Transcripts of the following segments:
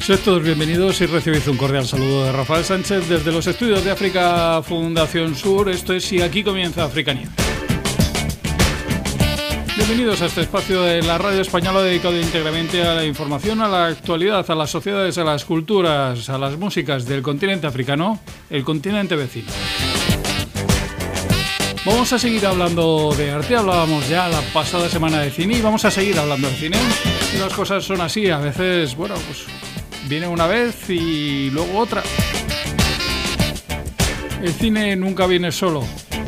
Sed todos bienvenidos y recibid un cordial saludo de Rafael Sánchez desde los estudios de África Fundación Sur. Esto es Y aquí comienza Africanía. Bienvenidos a este espacio de la radio española dedicado íntegramente a la información, a la actualidad, a las sociedades, a las culturas, a las músicas del continente africano, el continente vecino. Vamos a seguir hablando de arte, hablábamos ya la pasada semana de cine y vamos a seguir hablando de cine. Y las cosas son así, a veces, bueno, pues viene una vez y luego otra. El cine nunca viene solo.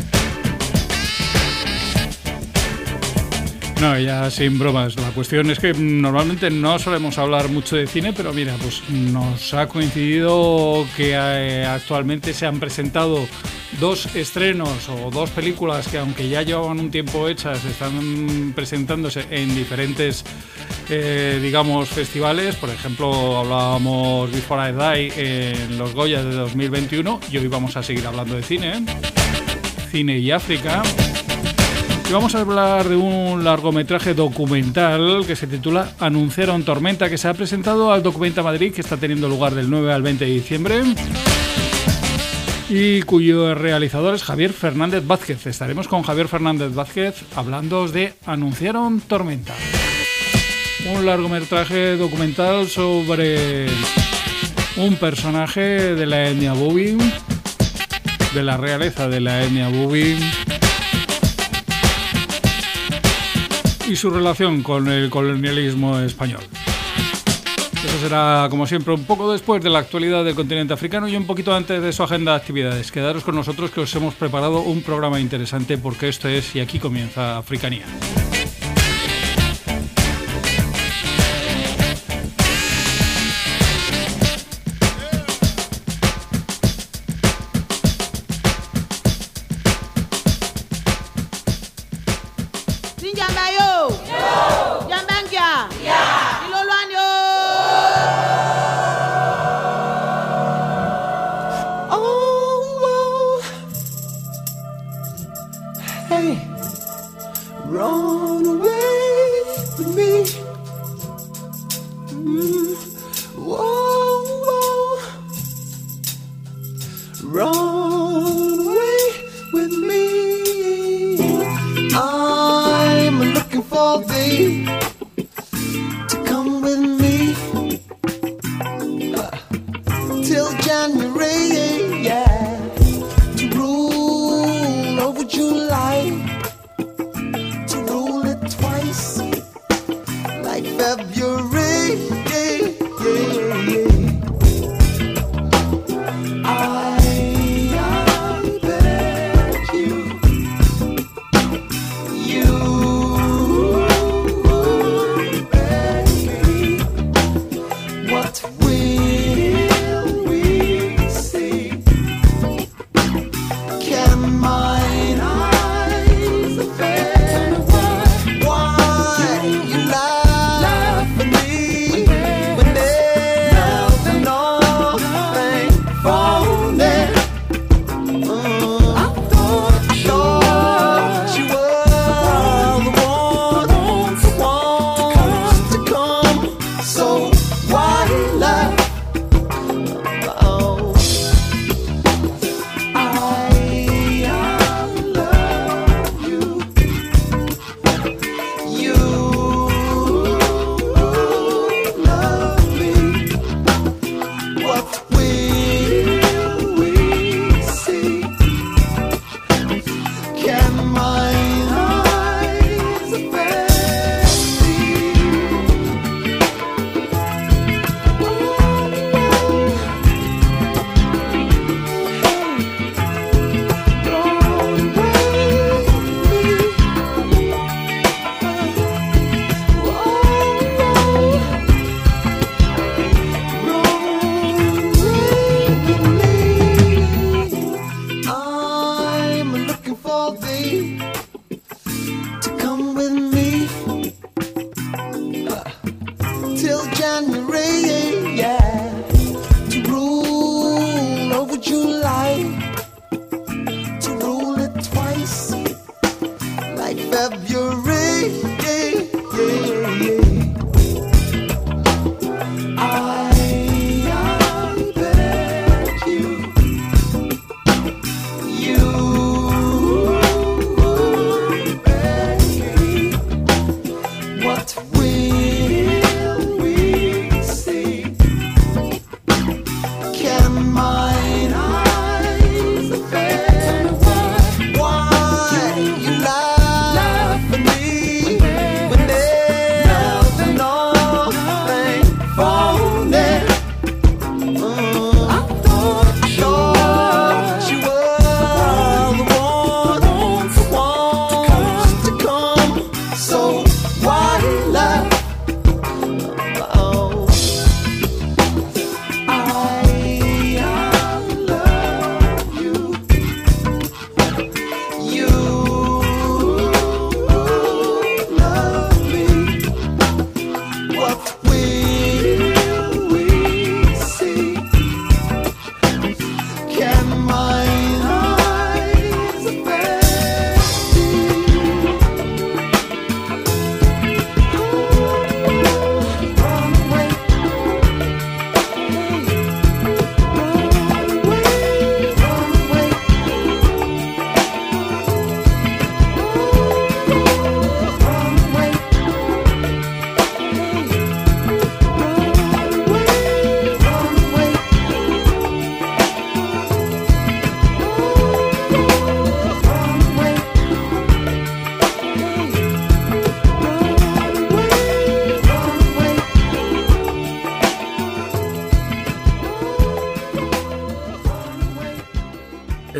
No, ya sin bromas. La cuestión es que normalmente no solemos hablar mucho de cine, pero mira, pues nos ha coincidido que actualmente se han presentado dos estrenos o dos películas que, aunque ya llevaban un tiempo hechas, están presentándose en diferentes digamos festivales. Por ejemplo, hablábamos Before I Die en los Goya de 2021 y hoy vamos a seguir hablando de cine y África. Y vamos a hablar de un largometraje documental que se titula Anunciaron Tormenta, que se ha presentado al Documenta Madrid, que está teniendo lugar del 9 al 20 de diciembre y cuyo realizador es Javier Fernández Vázquez. Estaremos con Javier Fernández Vázquez hablando de Anunciaron Tormenta, un largometraje documental sobre un personaje de la etnia Bubi, de la realeza de la etnia Bubi, y su relación con el colonialismo español. Eso será, como siempre, un poco después de la actualidad del continente africano y un poquito antes de su agenda de actividades. Quedaros con nosotros, que os hemos preparado un programa interesante, porque esto es Y aquí comienza Africanía. February. I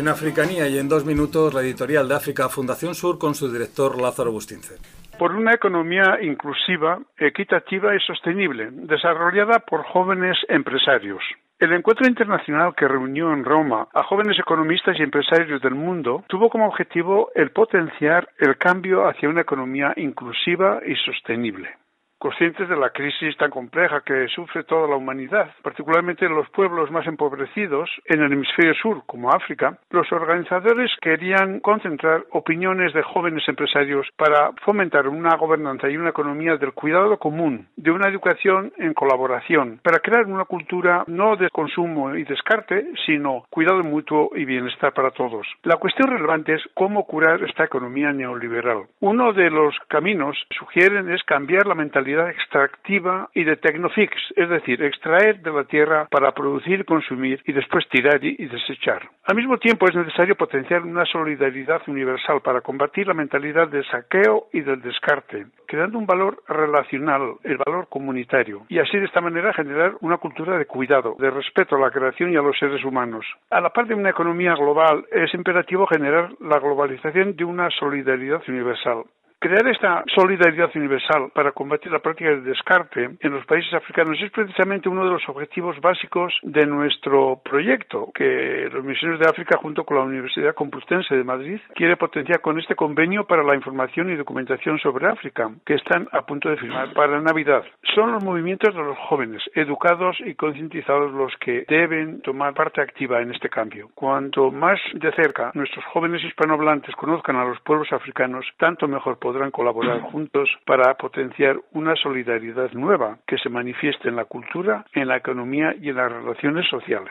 En Africanía y en 2 minutos, la editorial de África Fundación Sur con su director Lázaro Bustince. Por una economía inclusiva, equitativa y sostenible, desarrollada por jóvenes empresarios. El encuentro internacional que reunió en Roma a jóvenes economistas y empresarios del mundo tuvo como objetivo el potenciar el cambio hacia una economía inclusiva y sostenible. Conscientes de la crisis tan compleja que sufre toda la humanidad, particularmente los pueblos más empobrecidos en el hemisferio sur, como África, los organizadores querían concentrar opiniones de jóvenes empresarios para fomentar una gobernanza y una economía del cuidado común, de una educación en colaboración, para crear una cultura no de consumo y descarte, sino cuidado mutuo y bienestar para todos. La cuestión relevante es cómo curar esta economía neoliberal. Uno de los caminos sugieren es cambiar la mentalidad extractiva y de tecnofix, es decir, extraer de la tierra para producir, consumir y después tirar y desechar. Al mismo tiempo es necesario potenciar una solidaridad universal para combatir la mentalidad del saqueo y del descarte, creando un valor relacional, el valor comunitario, y así de esta manera generar una cultura de cuidado, de respeto a la creación y a los seres humanos. A la par de una economía global, es imperativo generar la globalización de una solidaridad universal. Crear esta solidaridad universal para combatir la práctica del descarte en los países africanos es precisamente uno de los objetivos básicos de nuestro proyecto, que los Misioneros de África, junto con la Universidad Complutense de Madrid, quiere potenciar con este convenio para la información y documentación sobre África, que están a punto de firmar para Navidad. Son los movimientos de los jóvenes, educados y concientizados, los que deben tomar parte activa en este cambio. Cuanto más de cerca nuestros jóvenes hispanohablantes conozcan a los pueblos africanos, tanto mejor podrán colaborar juntos para potenciar una solidaridad nueva que se manifieste en la cultura, en la economía y en las relaciones sociales.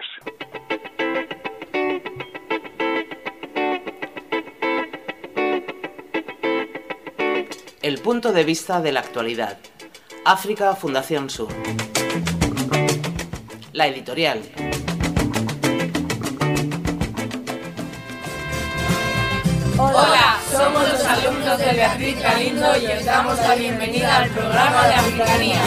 El punto de vista de la actualidad. África Fundación Sur. La editorial. Hola, somos los alumnos de Beatriz Galindo y os damos la bienvenida al programa de Africanía.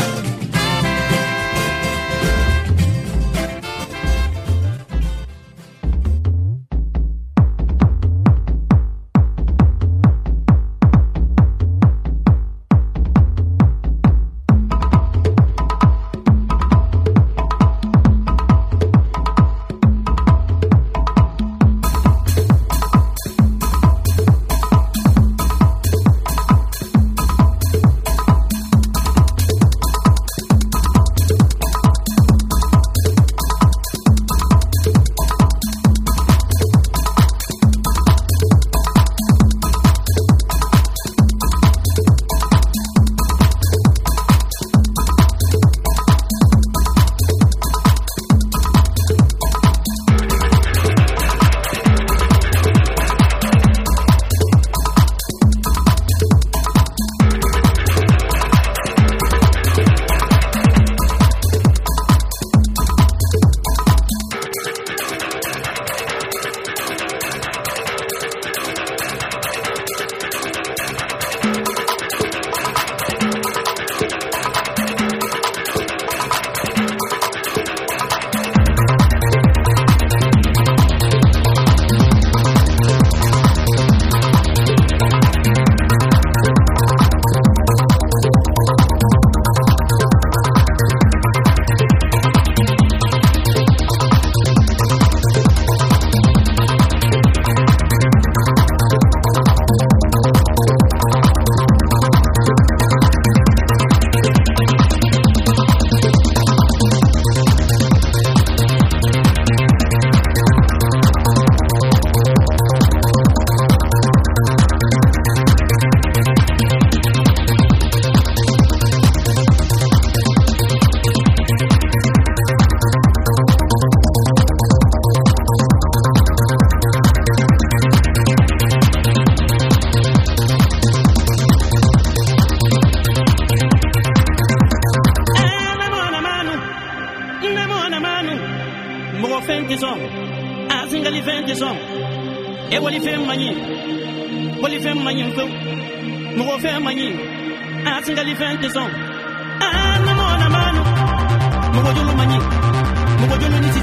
Mugo jolo manyi, mugo jolo nisi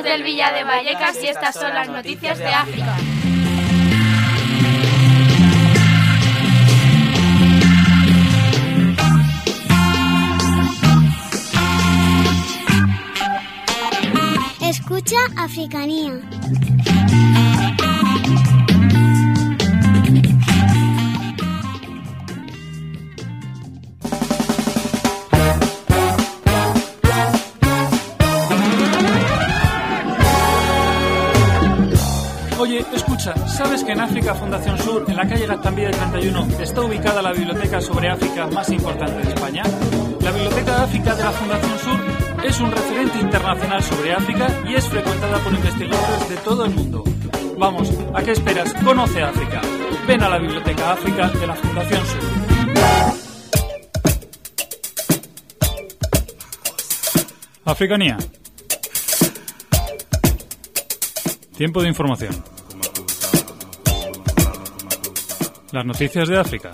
del Villa de Vallecas y estas son las noticias de África. Escucha Africanía. Oye, escucha, ¿sabes que en África Fundación Sur, en la calle Gaztambide 31, está ubicada la biblioteca sobre África más importante de España? La Biblioteca de África de la Fundación Sur es un referente internacional sobre África y es frecuentada por investigadores de todo el mundo. Vamos, ¿a qué esperas? Conoce África. Ven a la Biblioteca África de la Fundación Sur. Africanía. Tiempo de información. Las noticias de África.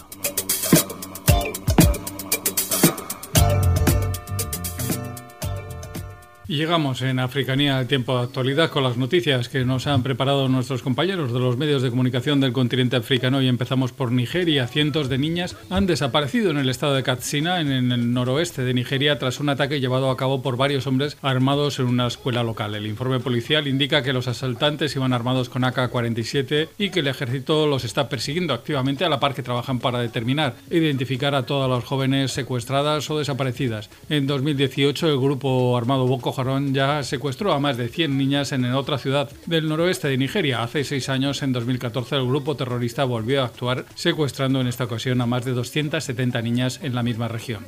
Y llegamos en Africanía al tiempo de actualidad con las noticias que nos han preparado nuestros compañeros de los medios de comunicación del continente africano y empezamos por Nigeria. Cientos de niñas han desaparecido en el estado de Katsina, en el noroeste de Nigeria, tras un ataque llevado a cabo por varios hombres armados en una escuela local. El informe policial indica que los asaltantes iban armados con AK-47 y que el ejército los está persiguiendo activamente a la par que trabajan para determinar e identificar a todas las jóvenes secuestradas o desaparecidas. En 2018 el grupo armado Boko Haram ya secuestró a más de 100 niñas en otra ciudad del noroeste de Nigeria. Hace 6 años, en 2014, el grupo terrorista volvió a actuar, secuestrando en esta ocasión a más de 270 niñas en la misma región.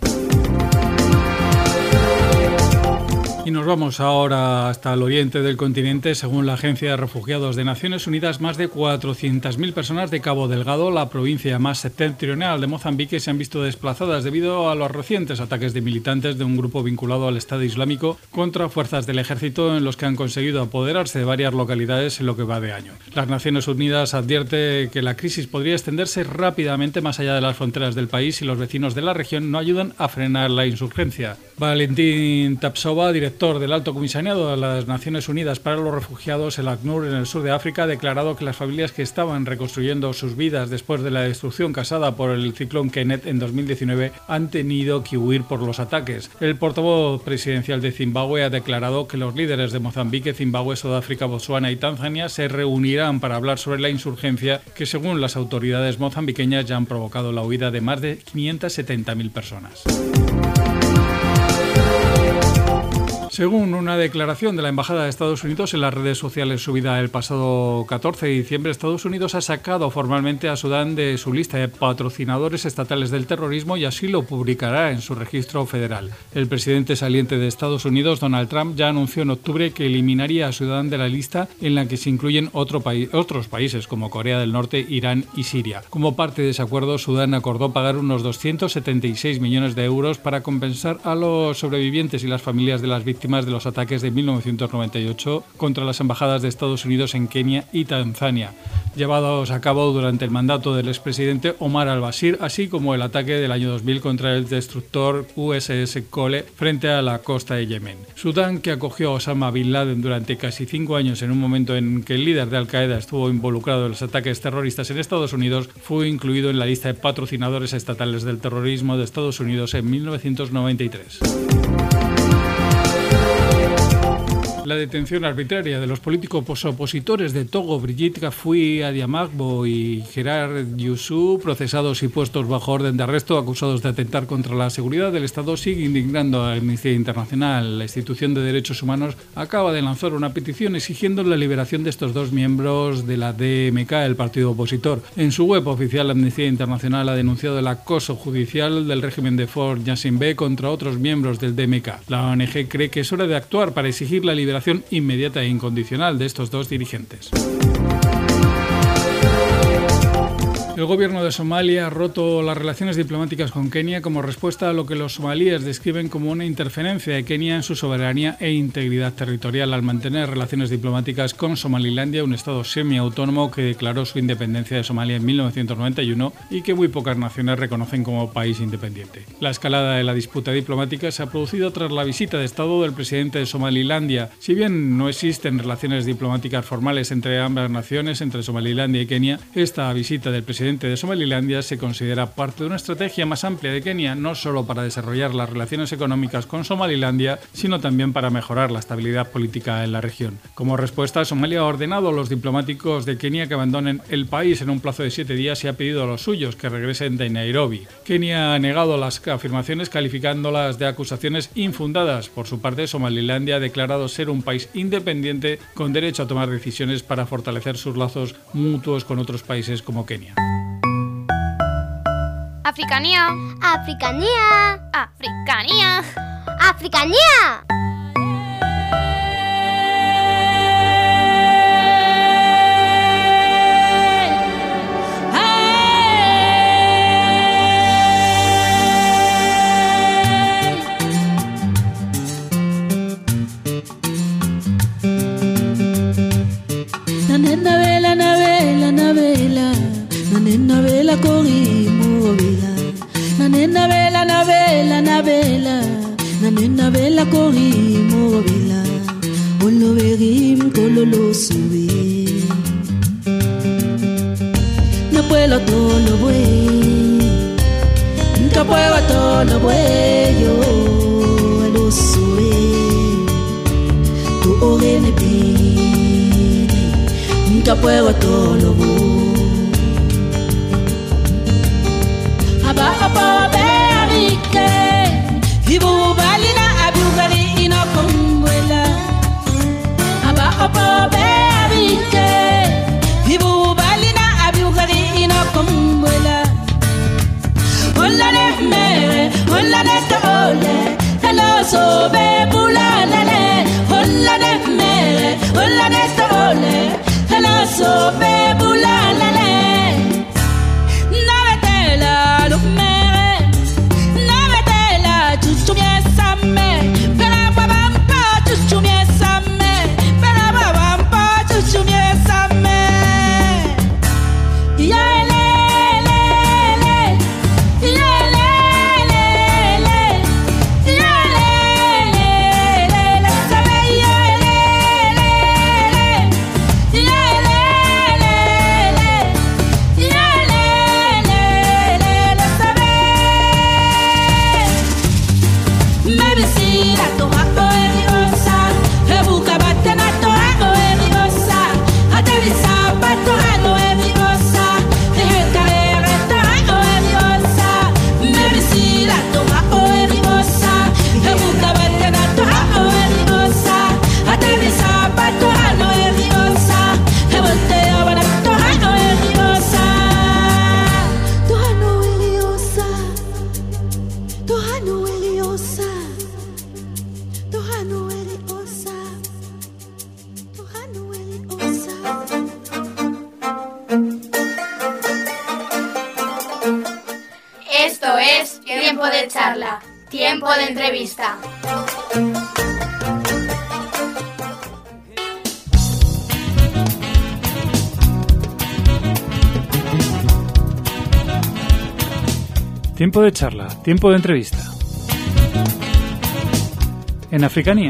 Y nos vamos ahora hasta el oriente del continente. Según la Agencia de Refugiados de Naciones Unidas, más de 400.000 personas de Cabo Delgado, la provincia más septentrional de Mozambique, se han visto desplazadas debido a los recientes ataques de militantes de un grupo vinculado al Estado Islámico contra fuerzas del ejército, en los que han conseguido apoderarse de varias localidades en lo que va de año. Las Naciones Unidas advierte que la crisis podría extenderse rápidamente más allá de las fronteras del país si los vecinos de la región no ayudan a frenar la insurgencia. Valentín Tapsova, director del Alto Comisariado de las Naciones Unidas para los Refugiados, el ACNUR, en el sur de África, ha declarado que las familias que estaban reconstruyendo sus vidas después de la destrucción causada por el ciclón Kenneth en 2019 han tenido que huir por los ataques. El portavoz presidencial de Zimbabue ha declarado que los líderes de Mozambique, Zimbabue, Sudáfrica, Botsuana y Tanzania se reunirán para hablar sobre la insurgencia que, según las autoridades mozambiqueñas, ya han provocado la huida de más de 570.000 personas. Según una declaración de la Embajada de Estados Unidos en las redes sociales subida el pasado 14 de diciembre, Estados Unidos ha sacado formalmente a Sudán de su lista de patrocinadores estatales del terrorismo y así lo publicará en su registro federal. El presidente saliente de Estados Unidos, Donald Trump, ya anunció en octubre que eliminaría a Sudán de la lista, en la que se incluyen otros países como Corea del Norte, Irán y Siria. Como parte de ese acuerdo, Sudán acordó pagar unos 276 millones de euros para compensar a los sobrevivientes y las familias de las víctimas de los ataques de 1998 contra las embajadas de Estados Unidos en Kenia y Tanzania, llevados a cabo durante el mandato del expresidente Omar al-Bashir, así como el ataque del año 2000 contra el destructor USS Cole frente a la costa de Yemen. Sudán, que acogió a Osama Bin Laden durante casi 5 años en un momento en que el líder de Al-Qaeda estuvo involucrado en los ataques terroristas en Estados Unidos, fue incluido en la lista de patrocinadores estatales del terrorismo de Estados Unidos en 1993. La detención arbitraria de los políticos opositores de Togo, Brigitte Gafoui Adiamagbo y Gerard Youssou, procesados y puestos bajo orden de arresto, acusados de atentar contra la seguridad del Estado, sigue indignando a Amnistía Internacional. La institución de derechos humanos acaba de lanzar una petición exigiendo la liberación de estos dos miembros de la DMK, el partido opositor. En su web oficial, Amnistía Internacional ha denunciado el acoso judicial del régimen de Fort Gnassingbé contra otros miembros del DMK. La ONG cree que es hora de actuar para exigir la liberación inmediata e incondicional de estos dos dirigentes. El gobierno de Somalia ha roto las relaciones diplomáticas con Kenia como respuesta a lo que los somalíes describen como una interferencia de Kenia en su soberanía e integridad territorial al mantener relaciones diplomáticas con Somalilandia, un estado semiautónomo que declaró su independencia de Somalia en 1991 y que muy pocas naciones reconocen como país independiente. La escalada de la disputa diplomática se ha producido tras la visita de Estado del presidente de Somalilandia. Si bien no existen relaciones diplomáticas formales entre ambas naciones, entre Somalilandia y Kenia, esta visita del presidente de Somalilandia se considera parte de una estrategia más amplia de Kenia, no solo para desarrollar las relaciones económicas con Somalilandia, sino también para mejorar la estabilidad política en la región. Como respuesta, Somalia ha ordenado a los diplomáticos de Kenia que abandonen el país en un plazo de 7 días y ha pedido a los suyos que regresen de Nairobi. Kenia ha negado las afirmaciones calificándolas de acusaciones infundadas. Por su parte, Somalilandia ha declarado ser un país independiente con derecho a tomar decisiones para fortalecer sus lazos mutuos con otros países como Kenia. Africanía. Africanía. Africanía. Africanía. Navela corimo vela, navela corimo vela, olo verim cololo sube. No puedo todo lo bueno, no puedo todo lo bueno, lo sube. Tu orene pide, no puedo todo lo bueno. Aba berike ibu balina abugari ino kumwela aba berike ibu balina abugari ino kumwela hola ne mere hola ne tole hello so be bulalale hola ne mere hola ne tole hello so be bulalale. Esto es Tiempo de Charla, Tiempo de Entrevista. Tiempo de charla, tiempo de entrevista. En Africanía.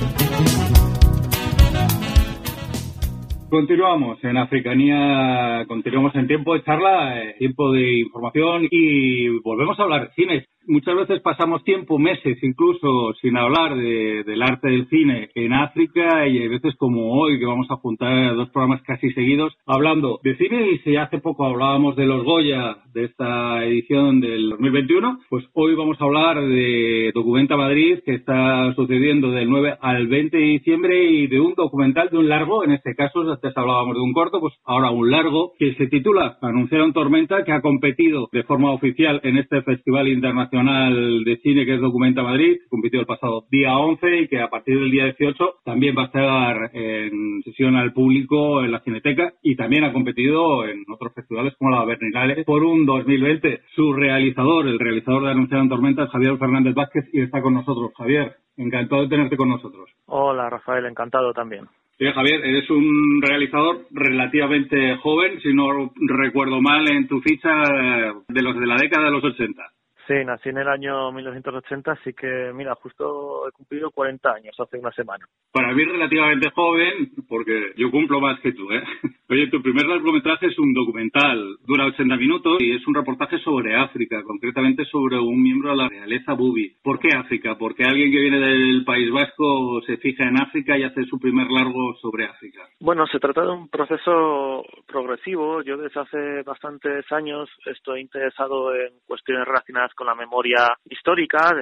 Continuamos en Africanía, continuamos en tiempo de charla, tiempo de información y volvemos a hablar de cine. Muchas veces pasamos tiempo, meses incluso, sin hablar del arte del cine en África y hay veces como hoy que vamos a juntar 2 programas casi seguidos hablando de cine y si hace poco hablábamos de los Goya de esta edición del 2021, pues hoy vamos a hablar de Documenta Madrid que está sucediendo del 9 al 20 de diciembre y de un documental, de un largo, en este caso antes hablábamos de un corto, pues ahora un largo que se titula Anunciaron Tormenta, que ha competido de forma oficial en este Festival Internacional Internacional de Cine, que es Documenta Madrid, que compitió el pasado día 11 y que a partir del día 18 también va a estar en sesión al público en la Cineteca, y también ha competido en otros festivales como la Berlinale por un 2020. Su realizador, el realizador de Anunciado en Tormentas, Javier Fernández Vázquez, y está con nosotros. Javier, encantado de tenerte con nosotros. Hola, Rafael, encantado también. Sí, Javier, eres un realizador relativamente joven, si no recuerdo mal en tu ficha, de los de la década de los 80. Sí, nací en el año 1980, así que, mira, justo he cumplido 40 años hace una semana. Para mí relativamente joven, porque yo cumplo más que tú, ¿eh? Oye, tu primer largometraje es un documental, dura 80 minutos y es un reportaje sobre África, concretamente sobre un miembro de la realeza Bubi. ¿Por qué África? ¿Por qué alguien que viene del País Vasco se fija en África y hace su primer largo sobre África? Bueno, se trata de un proceso progresivo. Yo desde hace bastantes años estoy interesado en cuestiones relacionadas con la memoria histórica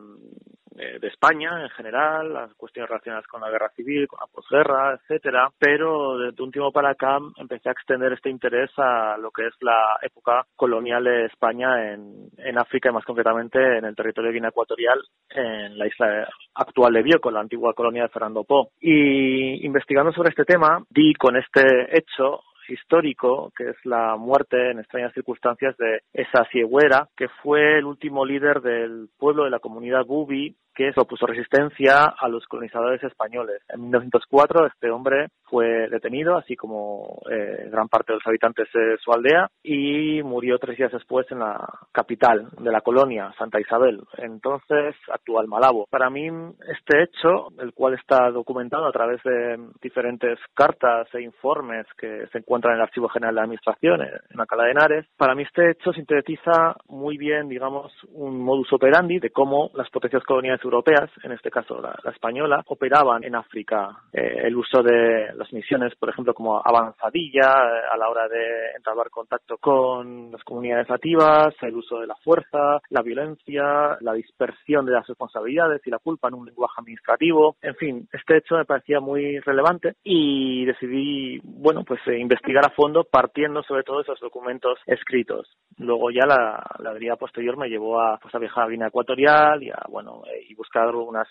de España en general, las cuestiones relacionadas con la guerra civil, con la posguerra, etcétera, pero desde un tiempo para acá empecé a extender este interés a lo que es la época colonial de España en África y más concretamente en el territorio de Guinea Ecuatorial, en la isla actual de Bioko, la antigua colonia de Fernando Po. Y investigando sobre este tema, di con este hecho histórico, que es la muerte en extrañas circunstancias de Esa Ciegüera, que fue el último líder del pueblo de la comunidad Bubi, que se opuso resistencia a los colonizadores españoles. En 1904 este hombre fue detenido, así como gran parte de los habitantes de su aldea, y murió 3 días después en la capital de la colonia, Santa Isabel, entonces actual Malabo. Para mí este hecho, el cual está documentado a través de diferentes cartas e informes que se encuentran en el Archivo General de la Administración, en Alcalá de Henares, para mí este hecho sintetiza muy bien, digamos, un modus operandi de cómo las potencias coloniales europeas, en este caso la española, operaban en África. El uso de las misiones, por ejemplo, como avanzadilla a la hora de entablar contacto con las comunidades nativas, el uso de la fuerza, la violencia, la dispersión de las responsabilidades y la culpa en un lenguaje administrativo. En fin, este hecho me parecía muy relevante y decidí, bueno, pues investigar a fondo partiendo sobre todo de esos documentos escritos. Luego ya la deriva posterior me llevó a viajar a Guinea Ecuatorial y a, y buscar una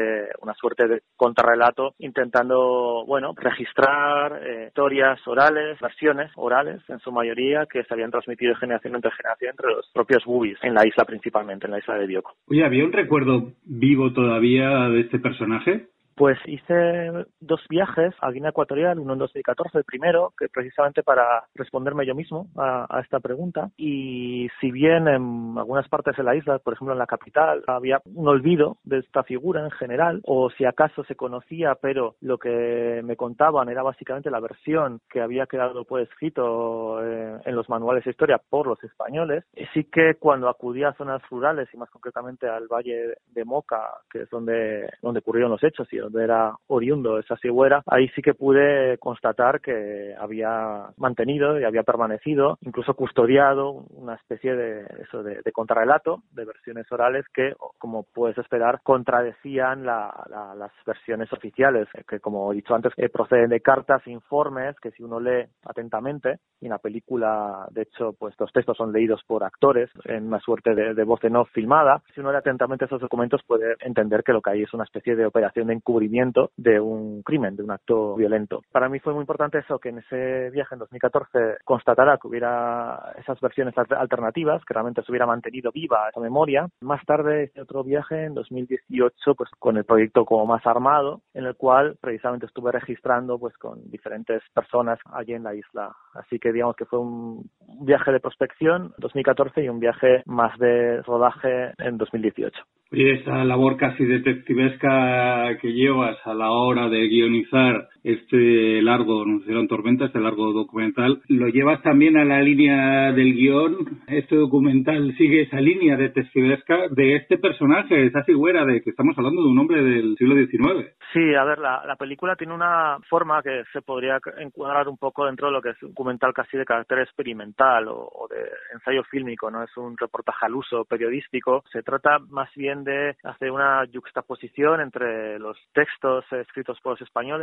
suerte de contrarrelato intentando, registrar historias orales, versiones orales en su mayoría que se habían transmitido de generación entre generación entre los propios bubis en la isla principalmente, en la isla de Bioko. Oye, ¿había un recuerdo vivo todavía de este personaje? Pues hice 2 viajes a Guinea Ecuatorial, uno en 2014, el primero, que precisamente para responderme yo mismo a esta pregunta. Y si bien en algunas partes de la isla, por ejemplo en la capital, había un olvido de esta figura en general, o si acaso se conocía, pero lo que me contaban era básicamente la versión que había quedado pues escrito en los manuales de historia por los españoles, sí que cuando acudí a zonas rurales y más concretamente al Valle de Moca, que es donde ocurrieron los hechos y donde era oriundo esa Ciegüera, ahí sí que pude constatar que había mantenido y había permanecido, incluso custodiado, una especie de contrarrelato, de versiones orales que, como puedes esperar, contradecían las versiones oficiales, que como he dicho antes, proceden de cartas, informes, que si uno lee atentamente, y en la película, de hecho, pues los textos son leídos por actores en una suerte de voz en off filmada, si uno lee atentamente esos documentos puede entender que lo que hay es una especie de operación de encubrimiento de un crimen, de un acto violento. Para mí fue muy importante eso, que en ese viaje en 2014 constatara que hubiera esas versiones alternativas, que realmente se hubiera mantenido viva esa memoria. Más tarde hice otro viaje en 2018 pues con el proyecto como más armado, en el cual precisamente estuve registrando pues con diferentes personas allí en la isla. Así que digamos que fue un viaje de prospección en 2014 y un viaje más de rodaje en 2018. Y esa labor casi detectivesca que llevas a la hora de guionizar este largo, Anunciado en Tormentas, este largo documental, ¿lo llevas también a la línea del guión? ¿Este documental sigue esa línea detectivesca de este personaje, esa Ciegüera, de que estamos hablando de un hombre del siglo XIX? Sí, a ver, la película tiene una forma que se podría encuadrar un poco dentro de lo que es un documental casi de carácter experimental o de ensayo fílmico, no es un reportaje al uso periodístico. Se trata más bien de hacer una yuxtaposición entre los textos escritos por los españoles, que son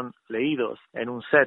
son leídos en un set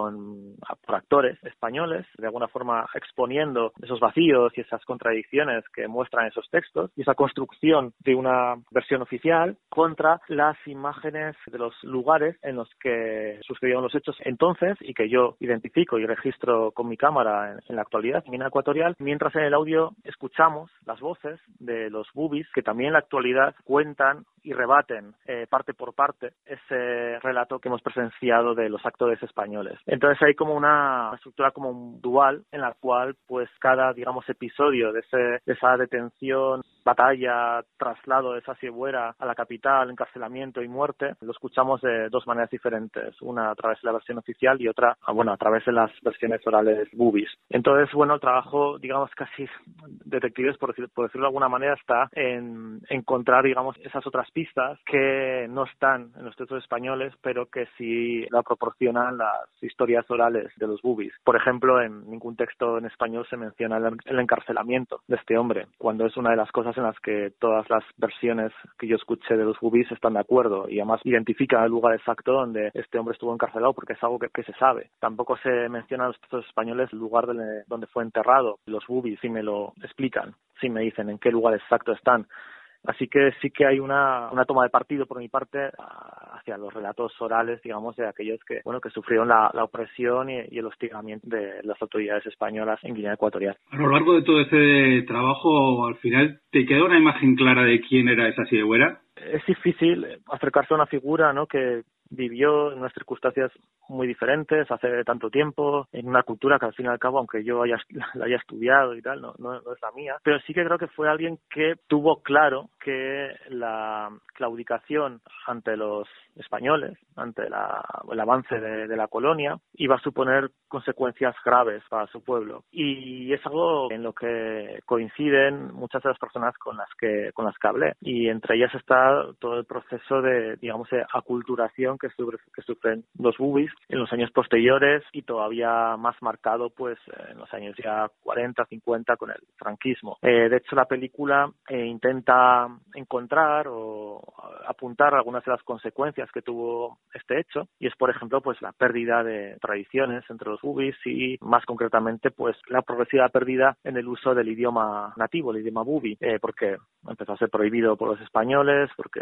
por actores españoles, de alguna forma exponiendo esos vacíos y esas contradicciones que muestran esos textos y esa construcción de una versión oficial contra las imágenes de los lugares en los que sucedieron los hechos entonces y que yo identifico y registro con mi cámara en la actualidad, en Guinea Ecuatorial, mientras en el audio escuchamos las voces de los bubis que también en la actualidad cuentan y rebaten parte por parte ese relato que hemos presenciado de los actores españoles. Entonces hay como una estructura como un dual en la cual pues cada, digamos, episodio de esa detención, batalla, traslado de esa ciebuera a la capital, encarcelamiento y muerte, lo escuchamos de dos maneras diferentes, una a través de la versión oficial y otra, a través de las versiones orales bubis. Entonces, el trabajo, digamos, casi detectives, por decirlo de alguna manera, está en encontrar, digamos, esas otras pistas que no están en los textos españoles, pero que sí la proporcionan las historias orales de los bubis. Por ejemplo, en ningún texto en español se menciona el encarcelamiento de este hombre, cuando es una de las cosas en las que todas las versiones que yo escuché de los bubis están de acuerdo y además identifican el lugar exacto donde este hombre estuvo encarcelado porque es algo que se sabe. Tampoco se menciona en los textos españoles el lugar donde fue enterrado. Los bubis sí me lo explican, sí me dicen en qué lugar exacto están. Así que sí que hay una toma de partido por mi parte hacia los relatos orales, digamos, de aquellos que sufrieron la opresión y el hostigamiento de las autoridades españolas en Guinea Ecuatorial. A lo largo de todo ese trabajo, al final, ¿te queda una imagen clara de quién era esa ciebuera? Es difícil acercarse a una figura, ¿no?, que vivió en unas circunstancias muy diferentes hace tanto tiempo, en una cultura que al fin y al cabo, aunque yo la haya estudiado y tal, no es la mía, pero sí que creo que fue alguien que tuvo claro que la claudicación ante los españoles, ante el avance de la colonia, iba a suponer consecuencias graves para su pueblo. Y es algo en lo que coinciden muchas de las personas con las que hablé. Y entre ellas está todo el proceso de, digamos, de aculturación que sufren los bubis en los años posteriores y todavía más marcado pues en los años ya 40, 50 con el franquismo. De hecho, la película intenta encontrar o apuntar algunas de las consecuencias que tuvo este hecho, y es, por ejemplo, pues la pérdida de tradiciones entre los bubis y, más concretamente, pues la progresiva pérdida en el uso del idioma nativo, el idioma bubi, porque empezó a ser prohibido por los españoles, porque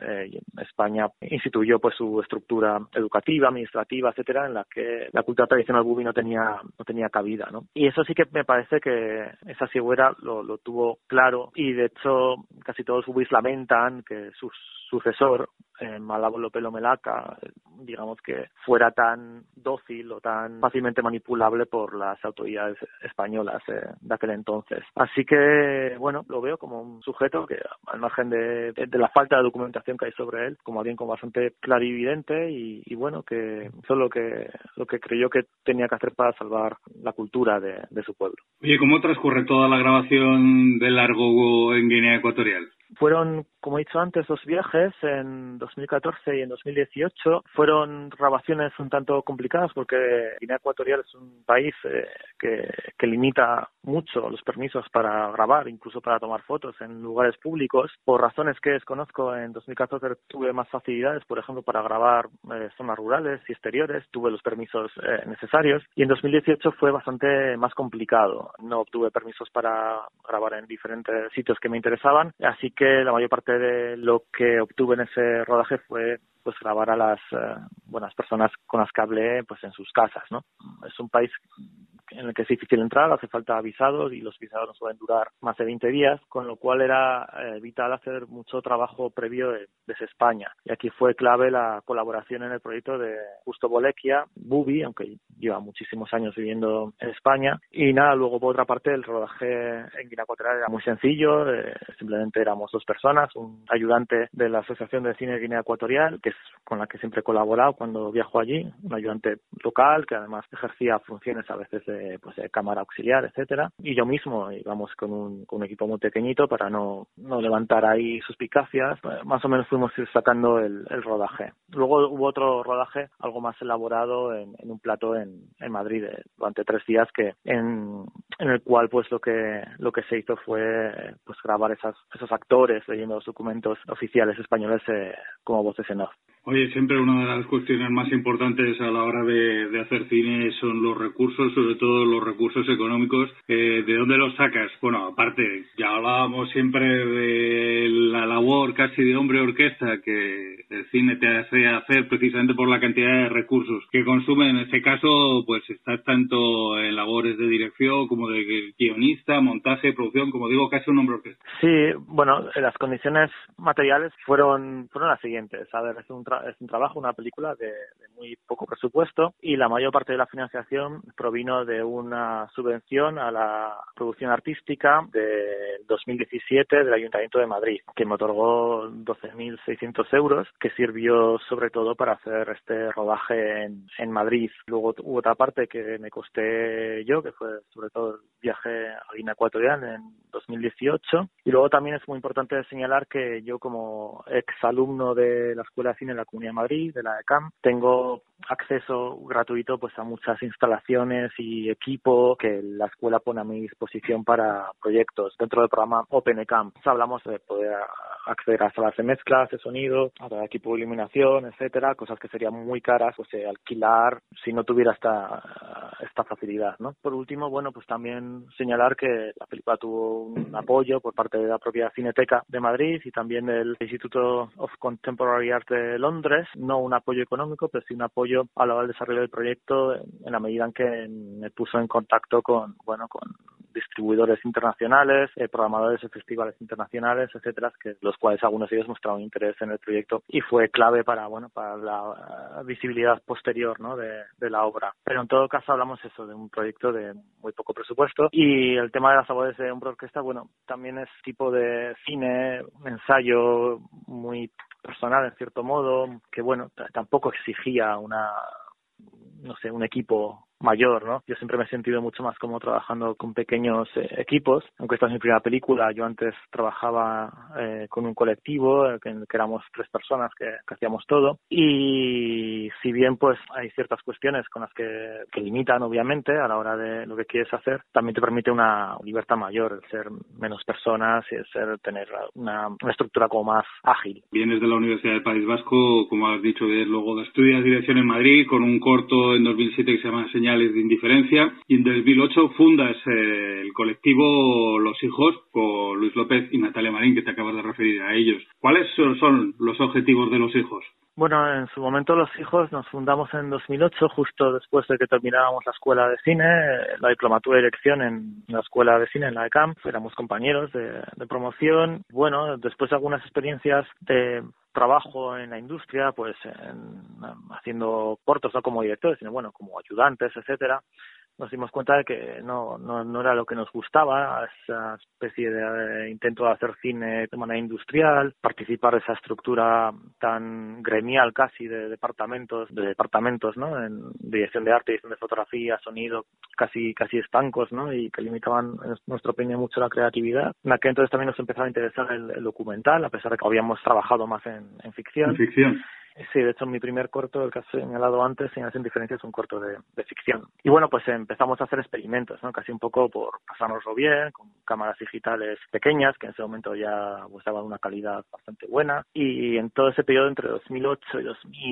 España instituyó pues su estructura educativa, administrativa, etcétera, en la que la cultura tradicional bubi no tenía cabida, ¿no? Y eso sí que me parece que esa figura lo tuvo claro, y de hecho casi todos los bubis lamentan que su sucesor, Malabo Lopelo Melaka, digamos que fuera tan dócil o tan fácilmente manipulable por las autoridades españolas de aquel entonces. Así que, bueno, lo veo como un sujeto que, al margen de la falta de documentación que hay sobre él, como alguien como bastante clarividente y bueno, que hizo lo que creyó que tenía que hacer para salvar la cultura de su pueblo. Oye, ¿cómo transcurre toda la grabación del largo en Guinea Ecuatorial? Fueron, como he dicho antes, 2 viajes en 2014 y en 2018. Fueron grabaciones un tanto complicadas porque Guinea Ecuatorial es un país que limita mucho los permisos para grabar, incluso para tomar fotos en lugares públicos. Por razones que desconozco, en 2014 tuve más facilidades, por ejemplo, para grabar zonas rurales y exteriores. Tuve los permisos necesarios. Y en 2018 fue bastante más complicado. No obtuve permisos para grabar en diferentes sitios que me interesaban, así que la mayor parte de lo que obtuve en ese rodaje fue pues grabar a las buenas personas con las que hablé pues en sus casas, ¿no? Es un país en el que es difícil entrar, hace falta visados y los visados no suelen durar más de 20 días, con lo cual era vital hacer mucho trabajo previo desde España. Y aquí fue clave la colaboración en el proyecto de Justo Bolequia, Bubi, aunque lleva muchísimos años viviendo en España. Y nada, luego por otra parte el rodaje en Guinea Ecuatorial era muy sencillo, simplemente éramos 2 personas, un ayudante de la Asociación de Cine de Guinea Ecuatorial, que es con la que siempre he colaborado cuando viajo allí, un ayudante local que además ejercía funciones a veces de cámara auxiliar, etcétera, y yo mismo íbamos con un equipo muy pequeñito para no levantar ahí suspicacias. Más o menos fuimos sacando el rodaje. Luego hubo otro rodaje algo más elaborado en un plató en Madrid durante 3 días en el cual pues lo que se hizo fue pues grabar esos actores leyendo los documentos oficiales españoles como voces en off. Oye, siempre una de las cuestiones más importantes a la hora de hacer cine son los recursos, sobre todo los recursos económicos. ¿De dónde los sacas? Bueno, aparte, ya hablábamos siempre de la labor casi de hombre orquesta que el cine te hace hacer precisamente por la cantidad de recursos que consume. En este caso, pues estás tanto en labores de dirección como de guionista, montaje, producción, como digo, casi un hombre orquesta. Sí, bueno, las condiciones materiales fueron las siguientes. A ver, es un trabajo, una película de muy poco presupuesto y la mayor parte de la financiación provino de una subvención a la producción artística de 2017 del Ayuntamiento de Madrid, que me otorgó 12.600 euros, que sirvió sobre todo para hacer este rodaje en Madrid. Luego hubo otra parte que me costé yo, que fue sobre todo el viaje a Guinea Ecuatorial en 2018. Y luego también es muy importante señalar que yo, como exalumno de la Escuela de Cine de la Comunidad de Madrid, de la ECAM, tengo acceso gratuito pues a muchas instalaciones y equipo que la escuela pone a mi disposición para proyectos dentro del programa OpenECAM. Hablamos de poder acceder a salas de mezclas, de sonido, a equipo de iluminación, etcétera, cosas que serían muy caras pues alquilar si no tuviera esta facilidad, ¿no? Por último, bueno, pues también señalar que la película tuvo un apoyo por parte de la propia Cineteca de Madrid y también del Instituto of Contemporary Art de Londres, no un apoyo económico, pero sí un apoyo a la hora del desarrollo del proyecto en la medida en que me puso en contacto con distribuidores internacionales, programadores de festivales internacionales, etcétera, que los cuales algunos de ellos mostraron interés en el proyecto y fue clave para la visibilidad posterior, ¿no?, de la obra. Pero en todo caso hablamos de un proyecto de muy poco presupuesto y el tema de las labores de hombre orquesta, bueno, también es tipo de cine, un ensayo muy personal en cierto modo, que bueno, tampoco exigía un equipo mayor, ¿no? Yo siempre me he sentido mucho más cómodo trabajando con pequeños equipos, aunque esta es mi primera película. Yo antes trabajaba con un colectivo que éramos 3 personas que hacíamos todo, y si bien pues hay ciertas cuestiones con las que limitan obviamente a la hora de lo que quieres hacer, también te permite una libertad mayor, el ser menos personas y el tener una estructura como más ágil. Vienes de la Universidad del País Vasco, como has dicho, luego estudias dirección en Madrid con un corto en 2007 que se llama Señales de Indiferencia, y en 2008 fundas el colectivo Los Hijos con Luis López y Natalia Marín, que te acabas de referir a ellos. ¿Cuáles son los objetivos de Los Hijos? Bueno, en su momento Los Hijos nos fundamos en 2008, justo después de que terminábamos la escuela de cine, la diplomatura de dirección en la escuela de cine, en la ECAM. Éramos compañeros de promoción. Bueno, después de algunas experiencias de trabajo en la industria, pues haciendo cortos, no como directores, sino bueno, como ayudantes, etcétera, nos dimos cuenta de que no era lo que nos gustaba, esa especie de intento de hacer cine de manera industrial, participar de esa estructura tan gremial casi de departamentos, ¿no?, en dirección de arte, dirección de fotografía, sonido, casi estancos, ¿no?, y que limitaban, en nuestra opinión, mucho la creatividad. En aquel entonces también nos empezaba a interesar el documental, a pesar de que habíamos trabajado más en ficción. En ficción. Sí, de hecho mi primer corto, el que has señalado antes, Señales sin Diferencia, es un corto de ficción. Y bueno, pues empezamos a hacer experimentos, ¿no?, casi un poco por pasárnoslo bien, con cámaras digitales pequeñas, que en ese momento ya pues daban una calidad bastante buena. Y en todo ese periodo, entre 2008 y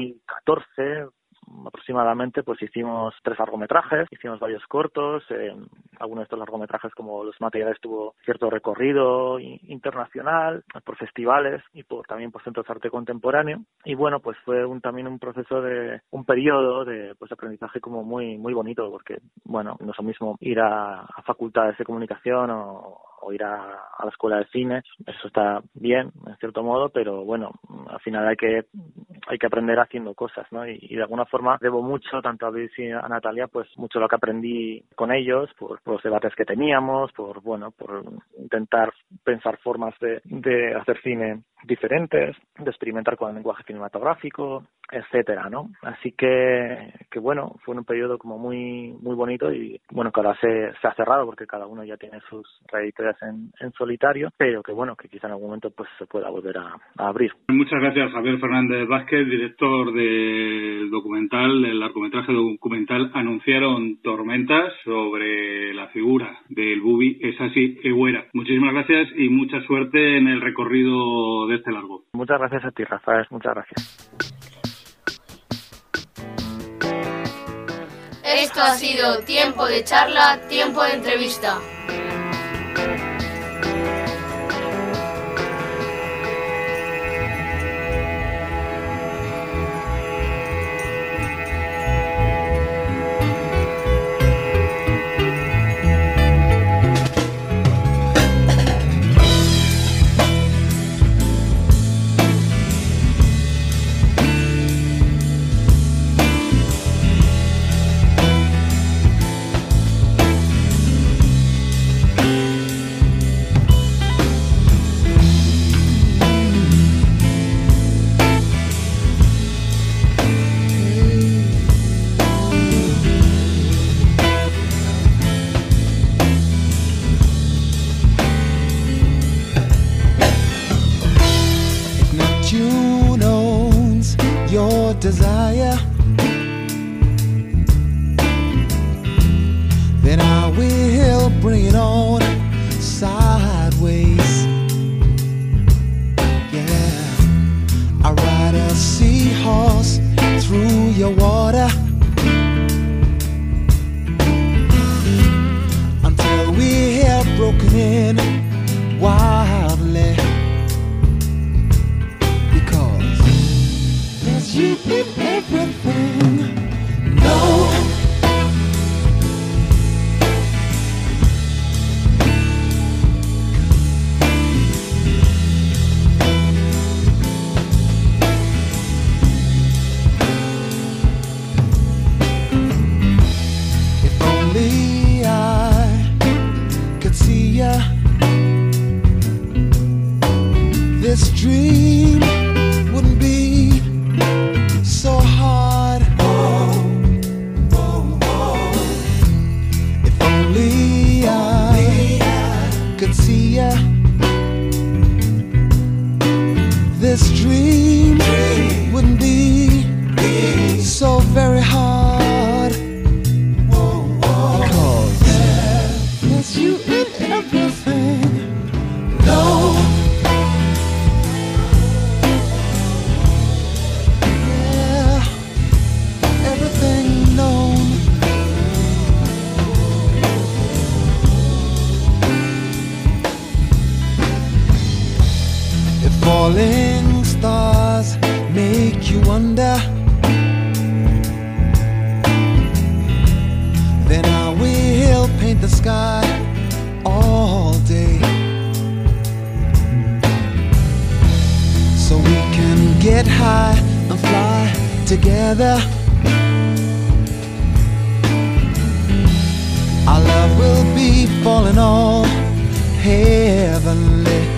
2014, aproximadamente, pues hicimos 3 largometrajes, hicimos varios cortos, algunos de estos largometrajes, como los materiales, tuvo cierto recorrido internacional por festivales y también por centros de arte contemporáneo, y bueno, pues fue también un proceso un periodo de aprendizaje como muy muy bonito, porque bueno, no es lo mismo ir a facultades de comunicación o ir a la escuela de cine. Eso está bien en cierto modo, pero bueno, al final hay que aprender haciendo cosas, ¿no? Y de alguna forma debo mucho tanto a Luis y a Natalia, pues mucho lo que aprendí con ellos, por los debates que teníamos, por intentar pensar formas de hacer cine diferentes, de experimentar con el lenguaje cinematográfico, etcétera, ¿no? Así que bueno, fue un periodo como muy muy bonito, y bueno, que ahora se ha cerrado porque cada uno ya tiene sus trayectorias en solitario, pero que bueno, que quizá en algún momento pues se pueda volver a abrir. Muchas gracias, Javier Fernández Vázquez, director del largometraje documental Anunciaron Tormentas, sobre la figura del Bubi Esasi Eguera. Muchísimas gracias y mucha suerte en el recorrido de este largo. Muchas gracias a ti, Rafael, muchas gracias. Esto ha sido Tiempo de Charla, Tiempo de Entrevista. Desire, then I will bring it on sideways. Yeah, I ride a seahorse through your water until we have broken in wildly. You in everything, no. If only I could see ya, this dream wouldn't be so hard. If only I could see ya, this dream wouldn't be so very hard. Because there's you in everything. No. Falling stars make you wonder, then I will paint the sky all day, so we can get high and fly together. Our love will be falling all heavenly.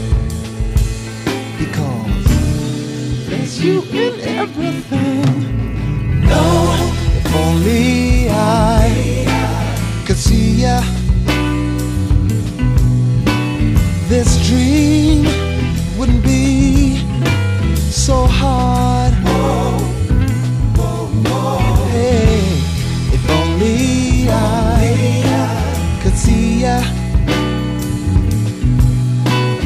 You in everything. No, if only I could see ya, this dream wouldn't be so hard. Hey, if only I could see ya,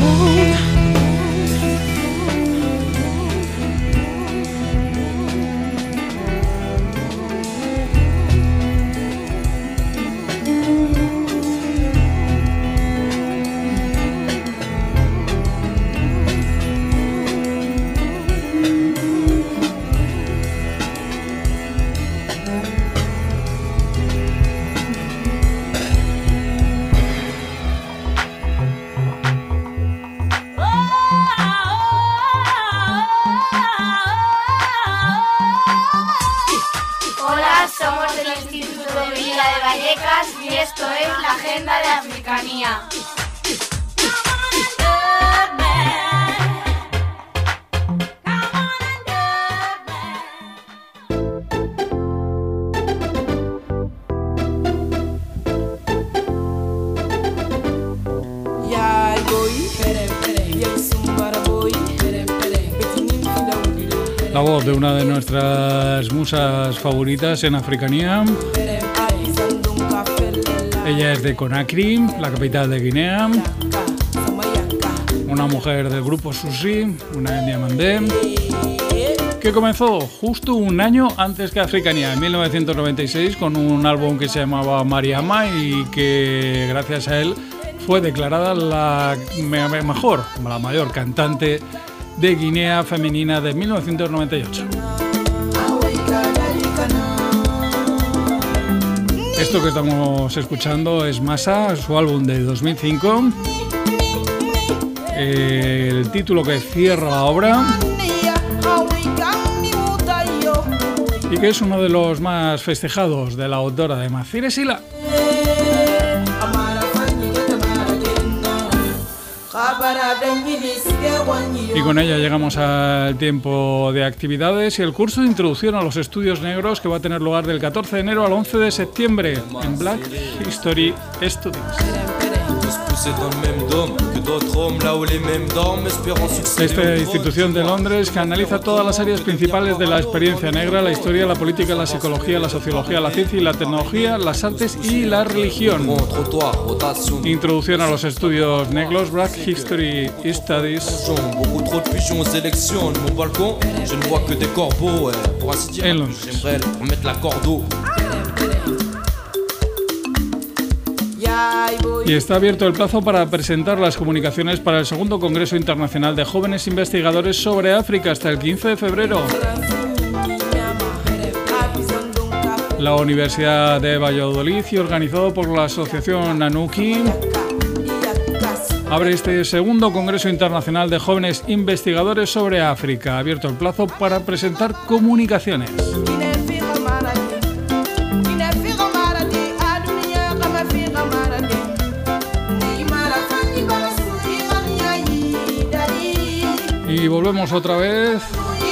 Y esto es la Agenda de Africanía. La voz de una de nuestras musas favoritas en Africanía. Ella es de Conakry, la capital de Guinea. Una mujer del grupo Susi, una etnia mandé, que comenzó justo un año antes que Africanía, en 1996, con un álbum que se llamaba Mariama y que gracias a él fue declarada la mayor cantante de Guinea femenina de 1998. Esto que estamos escuchando es Masa, su álbum de 2005. El título que cierra la obra y que es uno de los más festejados de la autora de Macire Sila. Y con ella llegamos al tiempo de actividades y el curso de introducción a los estudios negros que va a tener lugar del 14 de enero al 11 de septiembre en Black History Studies. Esta institución de Londres que analiza todas las áreas principales de la experiencia negra, la historia, la política, la psicología, la sociología, la ciencia y la tecnología, las artes y la religión. Introducción a los estudios negros, Black History Studies en Londres. Y está abierto el plazo para presentar las comunicaciones para el segundo Congreso Internacional de Jóvenes Investigadores sobre África hasta el 15 de febrero. La Universidad de Valladolid y organizado por la Asociación Nanuki abre este segundo Congreso Internacional de Jóvenes Investigadores sobre África. Abierto el plazo para presentar comunicaciones. Y volvemos otra vez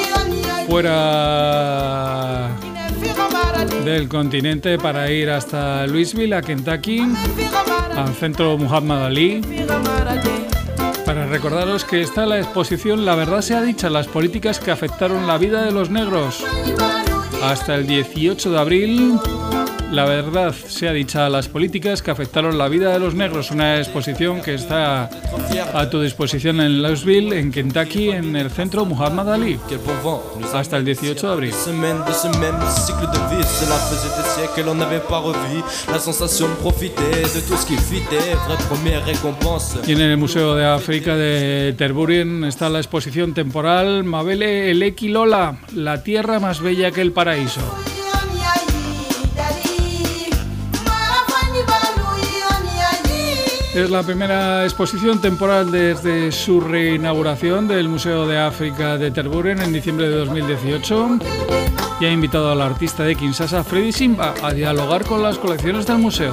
fuera del continente para ir hasta Louisville, a Kentucky, al centro Muhammad Ali, para recordaros que está la exposición La verdad sea dicha, las políticas que afectaron la vida de los negros. Hasta el 18 de abril, La verdad sea dicha, las políticas que afectaron la vida de los negros, una exposición que está a tu disposición en Louisville, en Kentucky, en el centro Muhammad Ali, hasta el 18 de abril. Y en el Museo de África de Tervuren está la exposición temporal Mabele Eleki Lola, la tierra más bella que el paraíso. Es la primera exposición temporal desde su reinauguración del Museo de África de Tervuren en diciembre de 2018 y ha invitado al artista de Kinshasa, Freddy Simba, a dialogar con las colecciones del museo.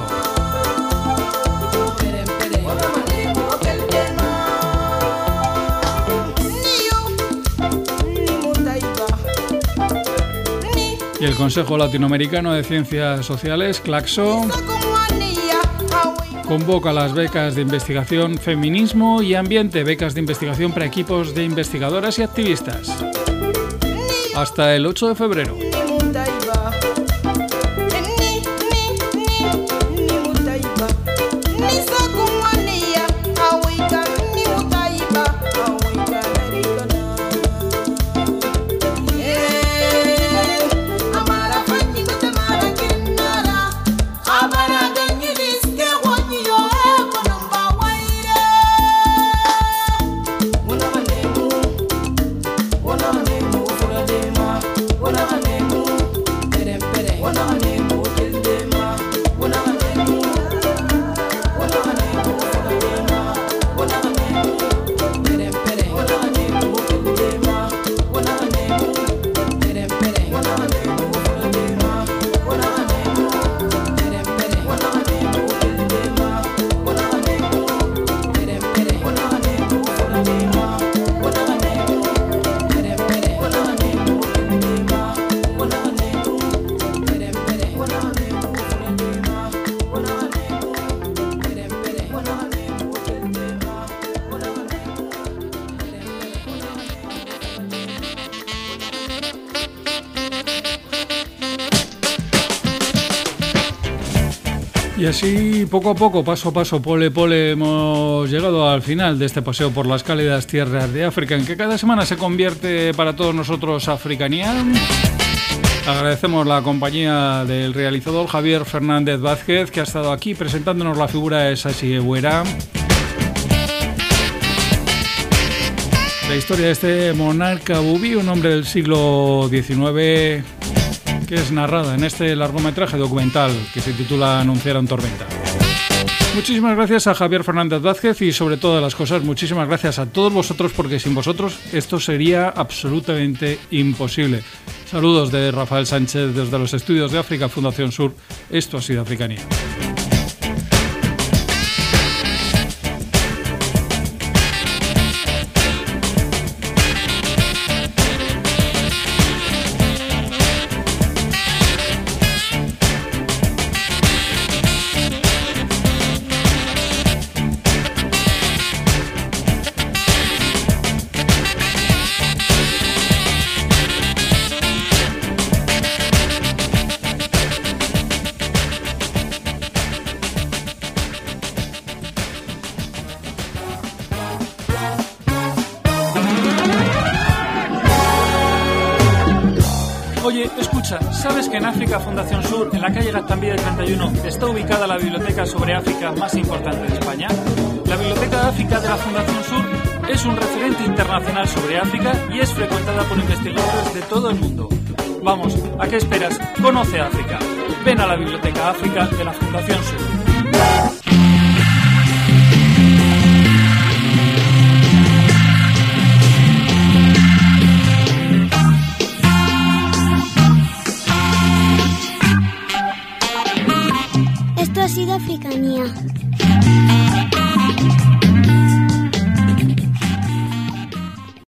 Y el Consejo Latinoamericano de Ciencias Sociales, CLACSO, convoca las becas de investigación Feminismo y Ambiente, becas de investigación para equipos de investigadoras y activistas, hasta el 8 de febrero. Y así, poco a poco, paso a paso, pole pole, hemos llegado al final de este paseo por las cálidas tierras de África, en que cada semana se convierte para todos nosotros Africanía. Agradecemos la compañía del realizador Javier Fernández Vázquez, que ha estado aquí presentándonos la figura de Sachi Eguera. La historia de este monarca bubí, un hombre del siglo XIX, que es narrada en este largometraje documental que se titula Anunciaron tormenta. Muchísimas gracias a Javier Fernández Vázquez y, sobre todas las cosas, muchísimas gracias a todos vosotros, porque sin vosotros esto sería absolutamente imposible. Saludos de Rafael Sánchez desde los estudios de África Fundación Sur. Esto ha sido Africanía. Oye, escucha, ¿sabes que en África Fundación Sur, en la calle Gaztambide 31, está ubicada la biblioteca sobre África más importante de España? La Biblioteca de África de la Fundación Sur es un referente internacional sobre África y es frecuentada por investigadores de todo el mundo. Vamos, ¿a qué esperas? Conoce África. Ven a la Biblioteca África de la Fundación Sur. Esto ha sido Africanía.